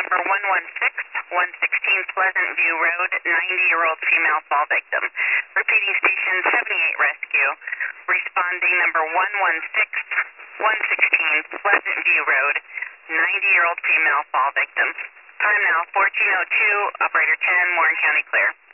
number 116, Pleasant View Road, 90-year-old female fall victim. Repeating station 78 rescue. Responding number 116, Pleasant View Road, 90-year-old female fall victim. Time now 14:02, operator 10, Warren County clear.